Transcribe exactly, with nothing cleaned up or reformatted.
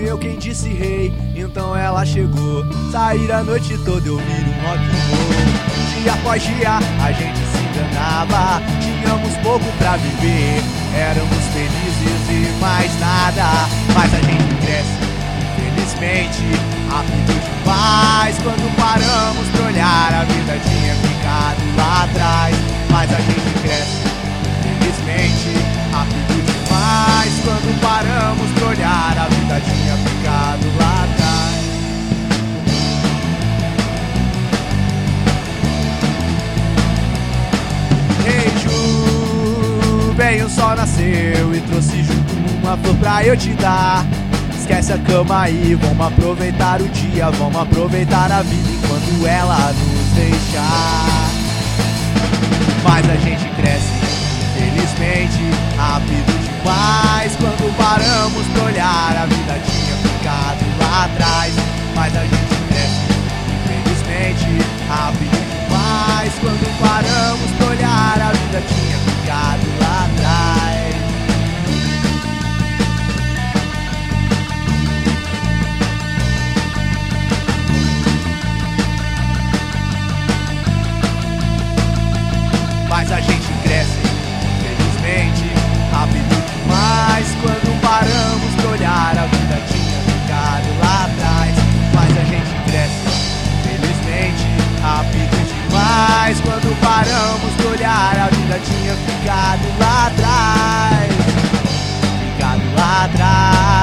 eu quem disse rei, então ela chegou. Sair a noite toda eu viro um rock and roll. Dia após dia a gente se enganava, tínhamos pouco pra viver, éramos felizes e mais nada. Mas a gente cresce, infelizmente, rápido demais. Quando paramos pra olhar, a vida tinha ficado lá atrás. Mas a gente cresce, infelizmente, rápido demais. Quando paramos pra olhar, a vida tinha ficado lá atrás. Ei, Ju, bem, o sol nasceu e trouxe junto uma flor pra eu te dar. Esquece a cama aí, vamos aproveitar o dia, vamos aproveitar a vida enquanto ela nos deixar. Mas a gente cresce, infelizmente, rápido demais. Quando paramos pra olhar, a vida tinha ficado lá atrás. Mas a gente cresce, infelizmente, rápido demais. Quando paramos pra olhar, a vida tinha ficado lá atrás. Mas a gente cresce, infelizmente, rápido demais. Quando paramos pra olhar, a vida tinha ficado lá atrás. Mas a gente cresce, infelizmente, rápido demais. Quando paramos pra olhar, a vida tinha ficado lá atrás. Ficado lá atrás.